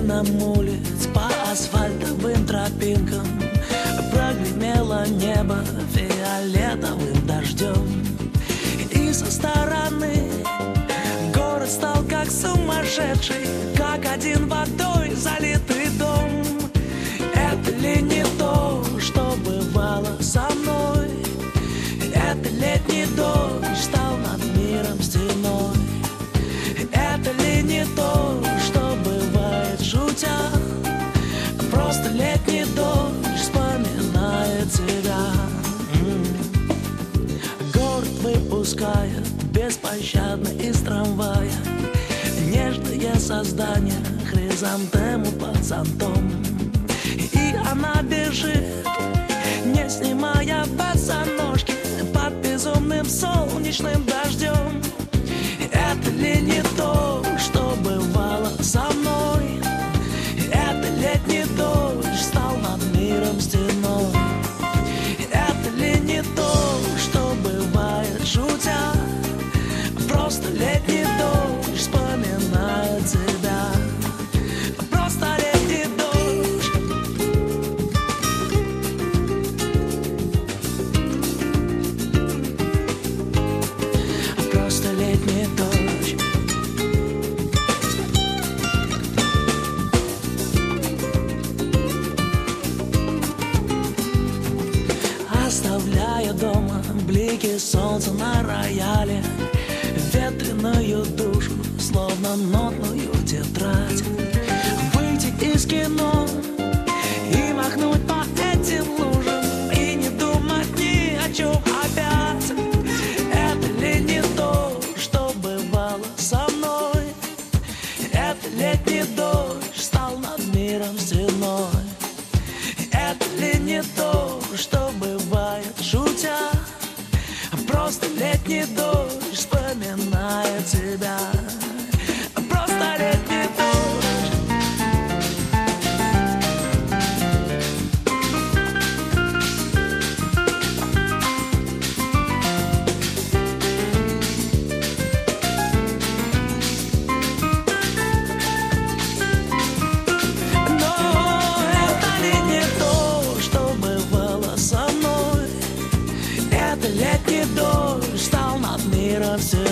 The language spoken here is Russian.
нам улиц, по асфальтовым тропинкам прогремело небо фиолетовым дождем. И со стороны город стал как сумасшедший, как один водой залитый дом. Это ли не то, что бывало со мной? Это летний дождь стал над миром стеной. Это ли не то, что бывает шутя? Просто летний дождь вспоминает тебя. Город выпускает беспощадно из трамвая нежное создание, хризантему под зонтом. И она бежит, не снимая босоножки, под безумным солнечным дождем. Это ли не то, что бывало со мной? Это летний дождь стал над миром стеной. Это ли не то, что бывает шутя? Просто летний дождь вспоминает тебя. Просто летний дождь. Просто летний дождь. Оставляя дома блики солнца на рояле, ветреную душу, словно нотную тетрадь, выйти из кино и махнуть по этим лужам и не думать ни о чем опять. Это ли не то, что бывало со мной? Это летний дождь стал над миром стеной. Это ли не то, что бывает шутя? Просто летний дождь вспоминает тебя. Просто летний дождь. Но это ли не то, что бывало со мной? Это летний дождь стал над миром стеной.